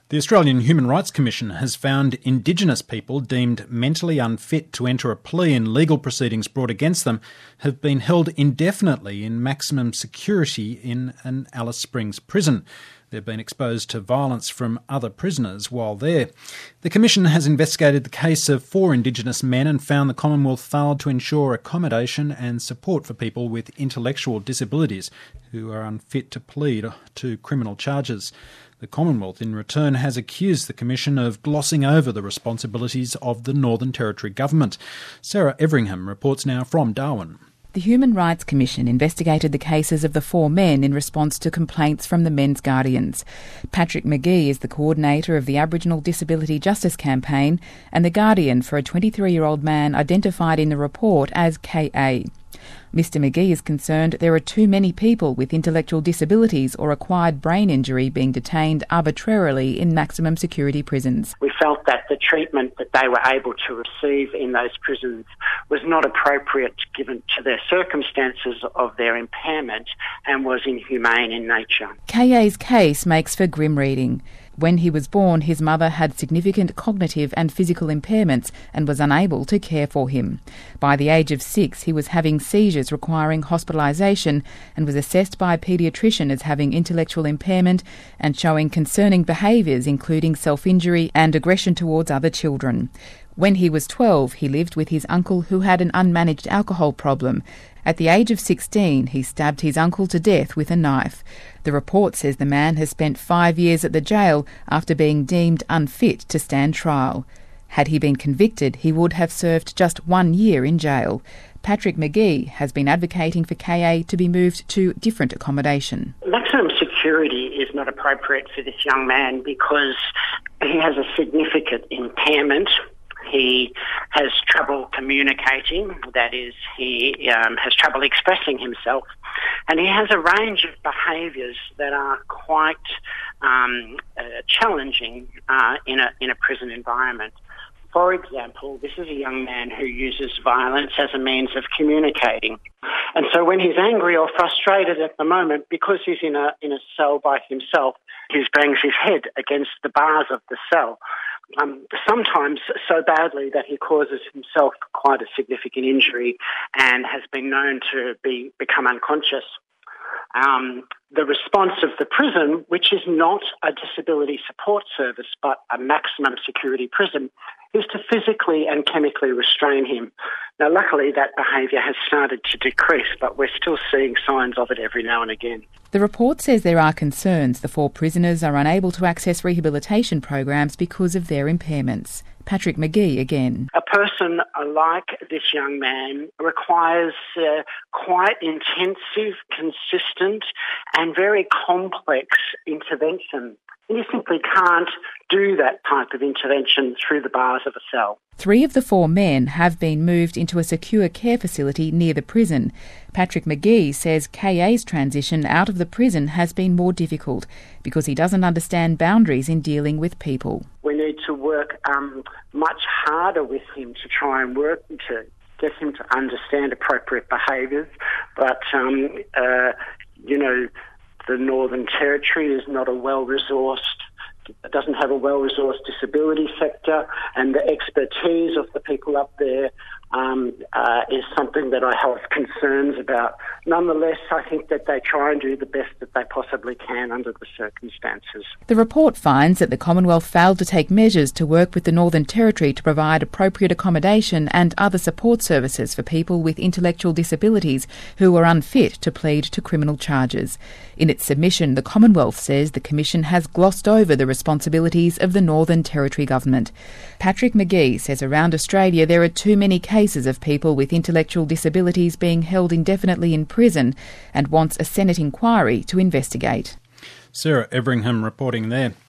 The Australian Human Rights Commission has found Indigenous people deemed mentally unfit to enter a plea in legal proceedings brought against them have been held indefinitely in maximum security in an Alice Springs prison. They've been exposed to violence from other prisoners while there. The Commission has investigated the case of 4 Indigenous men and found the Commonwealth failed to ensure accommodation and support for people with intellectual disabilities who are unfit to plead to criminal charges. The Commonwealth, in return, has accused the Commission of glossing over the responsibilities of the Northern Territory Government. Sarah Everingham reports now from Darwin. The Human Rights Commission investigated the cases of the 4 men in response to complaints from the men's guardians. Patrick McGee is the coordinator of the Aboriginal Disability Justice Campaign and the guardian for a 23-year-old man identified in the report as KA. Mr McGee is concerned there are too many people with intellectual disabilities or acquired brain injury being detained arbitrarily in maximum security prisons. We felt that the treatment that they were able to receive in those prisons was not appropriate given to their circumstances of their impairment and was inhumane in nature. KA's case makes for grim reading. When he was born, his mother had significant cognitive and physical impairments and was unable to care for him. By the age of 6, he was having seizures requiring hospitalisation and was assessed by a paediatrician as having intellectual impairment and showing concerning behaviours including self-injury and aggression towards other children. When he was 12, he lived with his uncle who had an unmanaged alcohol problem. At the age of 16, he stabbed his uncle to death with a knife. The report says the man has spent 5 years at the jail after being deemed unfit to stand trial. Had he been convicted, he would have served just 1 year in jail. Patrick McGee has been advocating for KA to be moved to different accommodation. Maximum security is not appropriate for this young man because he has a significant impairment. He has trouble communicating, that is, he has trouble expressing himself, and he has a range of behaviours that are quite challenging in a prison environment. For example, this is a young man who uses violence as a means of communicating. And so when he's angry or frustrated at the moment, because he's in a cell by himself, he bangs his head against the bars of the cell. Sometimes so badly that he causes himself quite a significant injury and has been known to become unconscious. The response of the prison, which is not a disability support service but a maximum security prison, is to physically and chemically restrain him. Now, luckily, that behaviour has started to decrease, but we're still seeing signs of it every now and again. The report says there are concerns the 4 prisoners are unable to access rehabilitation programs because of their impairments. Patrick McGee again. A person like this young man requires quite intensive, consistent and very complex intervention. You simply can't do that type of intervention through the bars of a cell. 3 of the 4 men have been moved into a secure care facility near the prison. Patrick McGee says KA's transition out of the prison has been more difficult because he doesn't understand boundaries in dealing with people. We need to work much harder with him to try and work to get him to understand appropriate behaviours. But, the Northern Territory is not doesn't have a well-resourced disability sector, and the expertise of the people up there is something that I have concerns about. Nonetheless, I think that they try and do the best that they possibly can under the circumstances. The report finds that the Commonwealth failed to take measures to work with the Northern Territory to provide appropriate accommodation and other support services for people with intellectual disabilities who are unfit to plead to criminal charges. In its submission, the Commonwealth says the Commission has glossed over the responsibilities of the Northern Territory Government. Patrick McGee says around Australia there are too many cases of people with intellectual disabilities being held indefinitely in prison and wants a Senate inquiry to investigate. Sarah Everingham reporting there.